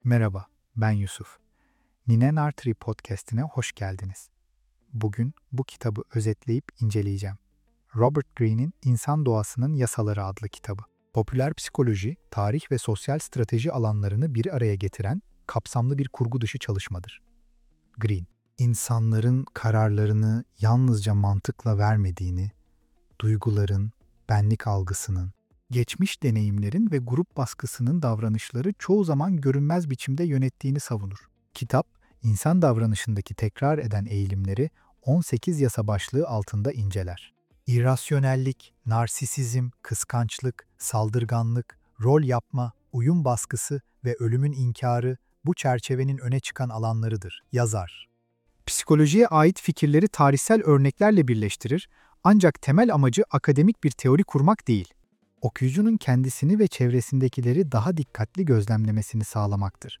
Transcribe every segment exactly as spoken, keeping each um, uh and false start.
Merhaba, ben Yusuf. Ninen Artery Podcast'ine hoş geldiniz. Bugün bu kitabı özetleyip inceleyeceğim. Robert Greene'in İnsan Doğasının Yasaları adlı kitabı. Popüler psikoloji, tarih ve sosyal strateji alanlarını bir araya getiren kapsamlı bir kurgu dışı çalışmadır. Greene, insanların kararlarını yalnızca mantıkla vermediğini, duyguların, benlik algısının, geçmiş deneyimlerin ve grup baskısının davranışları çoğu zaman görünmez biçimde yönettiğini savunur. Kitap, insan davranışındaki tekrar eden eğilimleri on sekiz yasa başlığı altında inceler. İrrasyonellik, narsisizm, kıskançlık, saldırganlık, rol yapma, uyum baskısı ve ölümün inkarı bu çerçevenin öne çıkan alanlarıdır, yazar. Psikolojiye ait fikirleri tarihsel örneklerle birleştirir, ancak temel amacı akademik bir teori kurmak değil, okuyucunun kendisini ve çevresindekileri daha dikkatli gözlemlemesini sağlamaktır.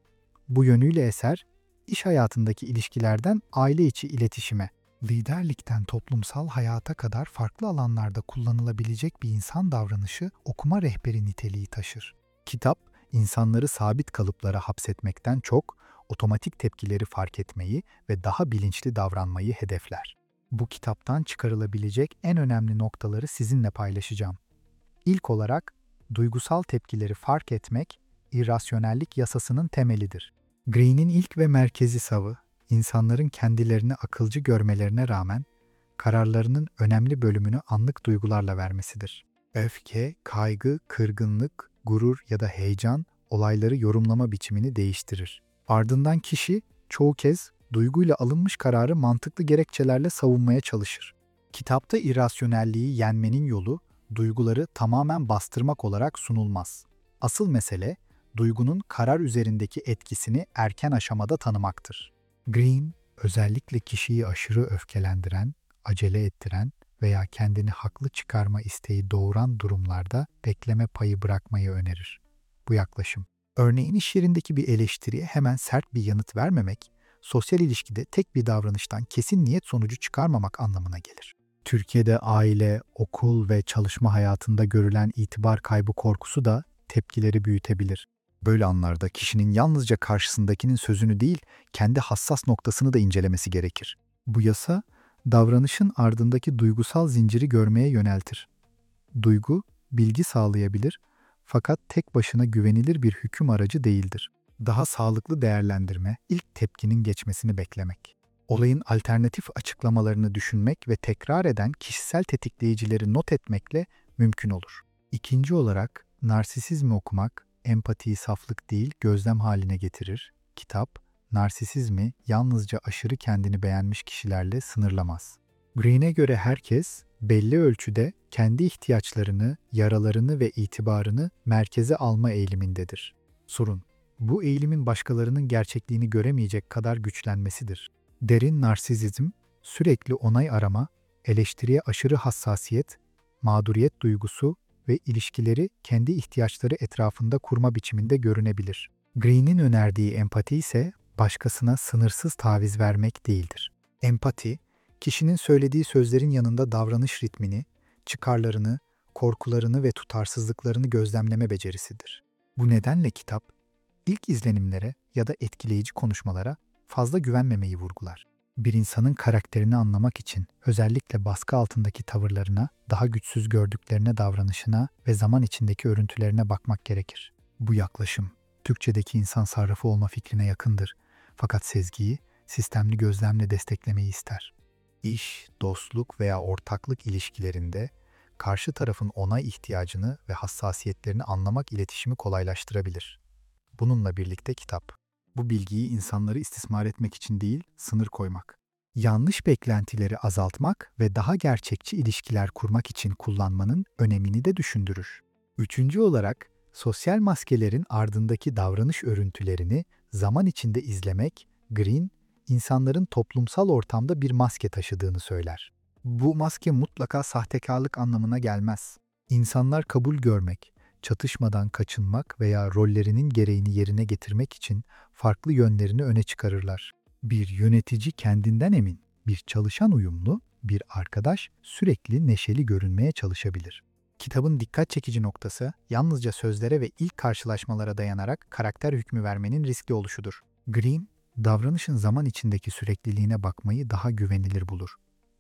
Bu yönüyle eser, iş hayatındaki ilişkilerden aile içi iletişime, liderlikten toplumsal hayata kadar farklı alanlarda kullanılabilecek bir insan davranışı okuma rehberi niteliği taşır. Kitap, insanları sabit kalıplara hapsetmekten çok, otomatik tepkileri fark etmeyi ve daha bilinçli davranmayı hedefler. Bu kitaptan çıkarılabilecek en önemli noktaları sizinle paylaşacağım. İlk olarak, duygusal tepkileri fark etmek, irrasyonellik yasasının temelidir. Greene'in ilk ve merkezi savı, insanların kendilerini akılcı görmelerine rağmen, kararlarının önemli bölümünü anlık duygularla vermesidir. Öfke, kaygı, kırgınlık, gurur ya da heyecan, olayları yorumlama biçimini değiştirir. Ardından kişi, çoğu kez, duyguyla alınmış kararı mantıklı gerekçelerle savunmaya çalışır. Kitapta irrasyonelliği yenmenin yolu, duyguları tamamen bastırmak olarak sunulmaz. Asıl mesele, duygunun karar üzerindeki etkisini erken aşamada tanımaktır. Greene, özellikle kişiyi aşırı öfkelendiren, acele ettiren veya kendini haklı çıkarma isteği doğuran durumlarda bekleme payı bırakmayı önerir. Bu yaklaşım, örneğin iş yerindeki bir eleştiriye hemen sert bir yanıt vermemek, sosyal ilişkide tek bir davranıştan kesin niyet sonucu çıkarmamak anlamına gelir. Türkiye'de aile, okul ve çalışma hayatında görülen itibar kaybı korkusu da tepkileri büyütebilir. Böyle anlarda kişinin yalnızca karşısındakinin sözünü değil, kendi hassas noktasını da incelemesi gerekir. Bu yasa, davranışın ardındaki duygusal zinciri görmeye yöneltir. Duygu, bilgi sağlayabilir, fakat tek başına güvenilir bir hüküm aracı değildir. Daha sağlıklı değerlendirme, ilk tepkinin geçmesini beklemek. Olayın alternatif açıklamalarını düşünmek ve tekrar eden kişisel tetikleyicileri not etmekle mümkün olur. İkinci olarak, narsisizmi okumak, empatiyi saflık değil gözlem haline getirir. Kitap, narsisizmi yalnızca aşırı kendini beğenmiş kişilerle sınırlamaz. Greene'e göre herkes, belli ölçüde kendi ihtiyaçlarını, yaralarını ve itibarını merkeze alma eğilimindedir. Sorun, bu eğilimin başkalarının gerçekliğini göremeyecek kadar güçlenmesidir. Derin narsizizm, sürekli onay arama, eleştiriye aşırı hassasiyet, mağduriyet duygusu ve ilişkileri kendi ihtiyaçları etrafında kurma biçiminde görünebilir. Greene'in önerdiği empati ise başkasına sınırsız taviz vermek değildir. Empati, kişinin söylediği sözlerin yanında davranış ritmini, çıkarlarını, korkularını ve tutarsızlıklarını gözlemleme becerisidir. Bu nedenle kitap, ilk izlenimlere ya da etkileyici konuşmalara fazla güvenmemeyi vurgular. Bir insanın karakterini anlamak için özellikle baskı altındaki tavırlarına, daha güçsüz gördüklerine davranışına ve zaman içindeki örüntülerine bakmak gerekir. Bu yaklaşım, Türkçedeki insan sarrafı olma fikrine yakındır. Fakat sezgiyi, sistemli gözlemle desteklemeyi ister. İş, dostluk veya ortaklık ilişkilerinde karşı tarafın onay ihtiyacını ve hassasiyetlerini anlamak iletişimi kolaylaştırabilir. Bununla birlikte kitap, bu bilgiyi insanları istismar etmek için değil, sınır koymak, yanlış beklentileri azaltmak ve daha gerçekçi ilişkiler kurmak için kullanmanın önemini de düşündürür. Üçüncü olarak, sosyal maskelerin ardındaki davranış örüntülerini zaman içinde izlemek, Greene, insanların toplumsal ortamda bir maske taşıdığını söyler. Bu maske mutlaka sahtekarlık anlamına gelmez. İnsanlar kabul görmek, çatışmadan kaçınmak veya rollerinin gereğini yerine getirmek için farklı yönlerini öne çıkarırlar. Bir yönetici kendinden emin, bir çalışan uyumlu, bir arkadaş sürekli neşeli görünmeye çalışabilir. Kitabın dikkat çekici noktası yalnızca sözlere ve ilk karşılaşmalara dayanarak karakter hükmü vermenin riskli oluşudur. Green, davranışın zaman içindeki sürekliliğine bakmayı daha güvenilir bulur.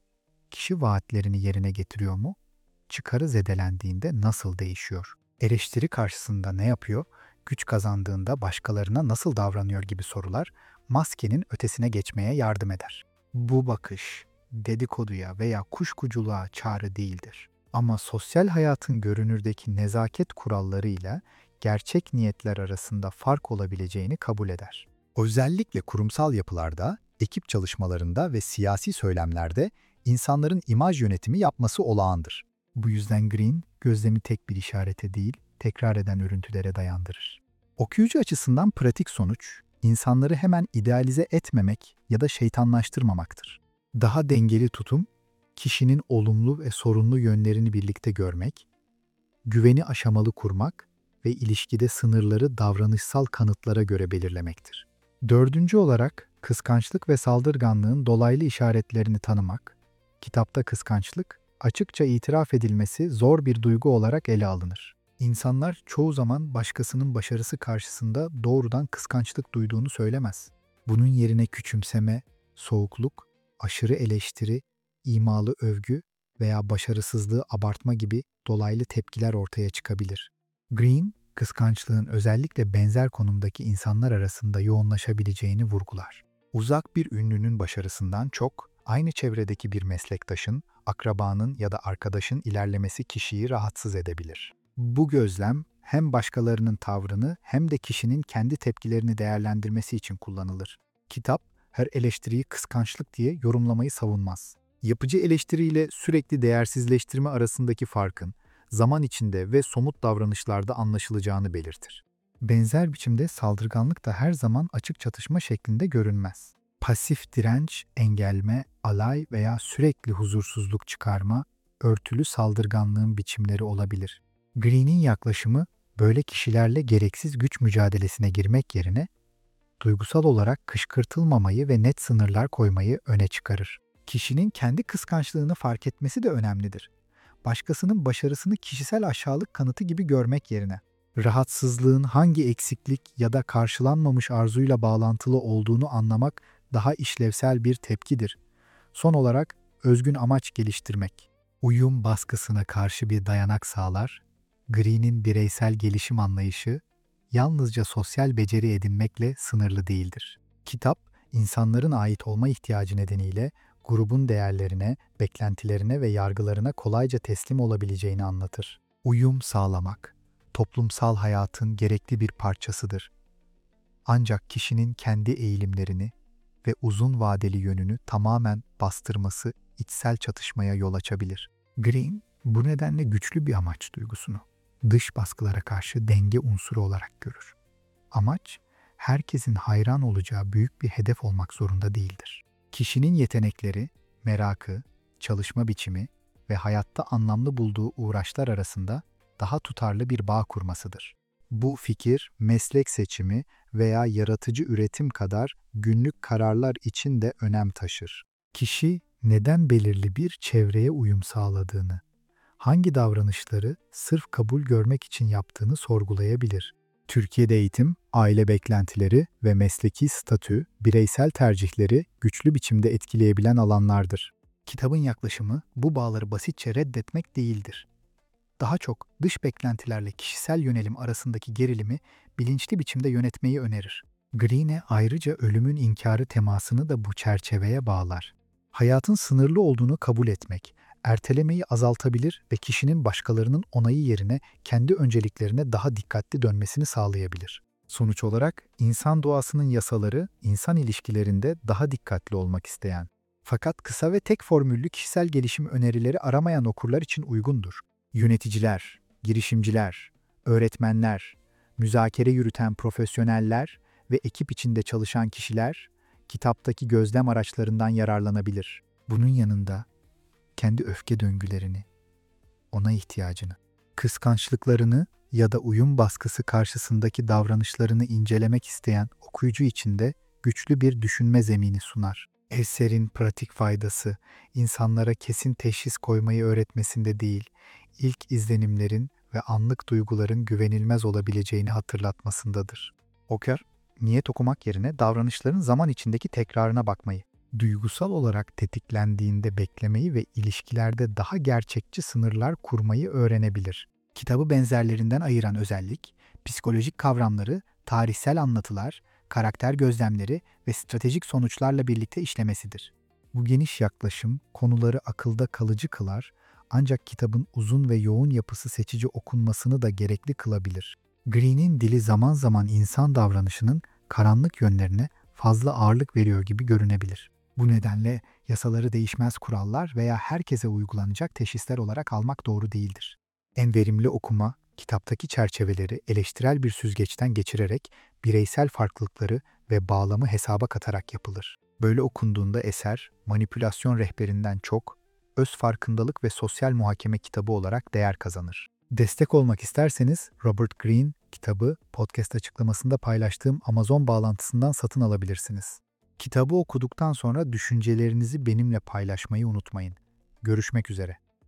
Kişi vaatlerini yerine getiriyor mu? Çıkarı zedelendiğinde nasıl değişiyor? Eleştiri karşısında ne yapıyor? Güç kazandığında başkalarına nasıl davranıyor gibi sorular maskenin ötesine geçmeye yardım eder. Bu bakış dedikoduya veya kuşkuculuğa çağrı değildir. Ama sosyal hayatın görünürdeki nezaket kurallarıyla gerçek niyetler arasında fark olabileceğini kabul eder. Özellikle kurumsal yapılarda, ekip çalışmalarında ve siyasi söylemlerde insanların imaj yönetimi yapması olağandır. Bu yüzden Green, gözlemi tek bir işarete değil, tekrar eden örüntülere dayandırır. Okuyucu açısından pratik sonuç, insanları hemen idealize etmemek ya da şeytanlaştırmamaktır. Daha dengeli tutum, kişinin olumlu ve sorunlu yönlerini birlikte görmek, güveni aşamalı kurmak ve ilişkide sınırları davranışsal kanıtlara göre belirlemektir. Dördüncü olarak, kıskançlık ve saldırganlığın dolaylı işaretlerini tanımak. Kitapta kıskançlık, açıkça itiraf edilmesi zor bir duygu olarak ele alınır. İnsanlar çoğu zaman başkasının başarısı karşısında doğrudan kıskançlık duyduğunu söylemez. Bunun yerine küçümseme, soğukluk, aşırı eleştiri, imalı övgü veya başarısızlığı abartma gibi dolaylı tepkiler ortaya çıkabilir. Green, kıskançlığın özellikle benzer konumdaki insanlar arasında yoğunlaşabileceğini vurgular. Uzak bir ünlünün başarısından çok, aynı çevredeki bir meslektaşın, akrabanın ya da arkadaşın ilerlemesi kişiyi rahatsız edebilir. Bu gözlem hem başkalarının tavrını hem de kişinin kendi tepkilerini değerlendirmesi için kullanılır. Kitap, her eleştiriyi kıskançlık diye yorumlamayı savunmaz. Yapıcı eleştiriyle sürekli değersizleştirme arasındaki farkın, zaman içinde ve somut davranışlarda anlaşılacağını belirtir. Benzer biçimde saldırganlık da her zaman açık çatışma şeklinde görünmez. Pasif direnç, engelme, alay veya sürekli huzursuzluk çıkarma, örtülü saldırganlığın biçimleri olabilir. Green'in yaklaşımı, böyle kişilerle gereksiz güç mücadelesine girmek yerine, duygusal olarak kışkırtılmamayı ve net sınırlar koymayı öne çıkarır. Kişinin kendi kıskançlığını fark etmesi de önemlidir. Başkasının başarısını kişisel aşağılık kanıtı gibi görmek yerine, rahatsızlığın hangi eksiklik ya da karşılanmamış arzuyla bağlantılı olduğunu anlamak daha işlevsel bir tepkidir. Son olarak, özgün amaç geliştirmek. Uyum baskısına karşı bir dayanak sağlar, Green'in bireysel gelişim anlayışı, yalnızca sosyal beceri edinmekle sınırlı değildir. Kitap, insanların ait olma ihtiyacı nedeniyle grubun değerlerine, beklentilerine ve yargılarına kolayca teslim olabileceğini anlatır. Uyum sağlamak, toplumsal hayatın gerekli bir parçasıdır. Ancak kişinin kendi eğilimlerini ve uzun vadeli yönünü tamamen bastırması içsel çatışmaya yol açabilir. Green, bu nedenle güçlü bir amaç duygusunu dış baskılara karşı denge unsuru olarak görür. Amaç, herkesin hayran olacağı büyük bir hedef olmak zorunda değildir. Kişinin yetenekleri, merakı, çalışma biçimi ve hayatta anlamlı bulduğu uğraşlar arasında daha tutarlı bir bağ kurmasıdır. Bu fikir, meslek seçimi veya yaratıcı üretim kadar günlük kararlar için de önem taşır. Kişi, neden belirli bir çevreye uyum sağladığını, hangi davranışları sırf kabul görmek için yaptığını sorgulayabilir. Türkiye'de eğitim, aile beklentileri ve mesleki statü, bireysel tercihleri güçlü biçimde etkileyebilen alanlardır. Kitabın yaklaşımı bu bağları basitçe reddetmek değildir. Daha çok dış beklentilerle kişisel yönelim arasındaki gerilimi bilinçli biçimde yönetmeyi önerir. Green'e ayrıca ölümün inkarı temasını da bu çerçeveye bağlar. Hayatın sınırlı olduğunu kabul etmek, ertelemeyi azaltabilir ve kişinin başkalarının onayı yerine kendi önceliklerine daha dikkatli dönmesini sağlayabilir. Sonuç olarak insan doğasının yasaları insan ilişkilerinde daha dikkatli olmak isteyen, fakat kısa ve tek formüllü kişisel gelişim önerileri aramayan okurlar için uygundur. Yöneticiler, girişimciler, öğretmenler, müzakere yürüten profesyoneller ve ekip içinde çalışan kişiler kitaptaki gözlem araçlarından yararlanabilir. Bunun yanında kendi öfke döngülerini, ona ihtiyacını, kıskançlıklarını ya da uyum baskısı karşısındaki davranışlarını incelemek isteyen okuyucu için de güçlü bir düşünme zemini sunar. Eserin pratik faydası, insanlara kesin teşhis koymayı öğretmesinde değil, ilk izlenimlerin ve anlık duyguların güvenilmez olabileceğini hatırlatmasındadır. Oker, niyet okumak yerine davranışların zaman içindeki tekrarına bakmayı, duygusal olarak tetiklendiğinde beklemeyi ve ilişkilerde daha gerçekçi sınırlar kurmayı öğrenebilir. Kitabı benzerlerinden ayıran özellik, psikolojik kavramları, tarihsel anlatılar, karakter gözlemleri ve stratejik sonuçlarla birlikte işlemesidir. Bu geniş yaklaşım konuları akılda kalıcı kılar, ancak kitabın uzun ve yoğun yapısı seçici okunmasını da gerekli kılabilir. Green'in dili zaman zaman insan davranışının karanlık yönlerine fazla ağırlık veriyor gibi görünebilir. Bu nedenle yasaları değişmez kurallar veya herkese uygulanacak teşhisler olarak almak doğru değildir. En verimli okuma, kitaptaki çerçeveleri eleştirel bir süzgeçten geçirerek bireysel farklılıkları ve bağlamı hesaba katarak yapılır. Böyle okunduğunda eser, manipülasyon rehberinden çok, öz farkındalık ve sosyal muhakeme kitabı olarak değer kazanır. Destek olmak isterseniz Robert Greene kitabı podcast açıklamasında paylaştığım Amazon bağlantısından satın alabilirsiniz. Kitabı okuduktan sonra düşüncelerinizi benimle paylaşmayı unutmayın. Görüşmek üzere.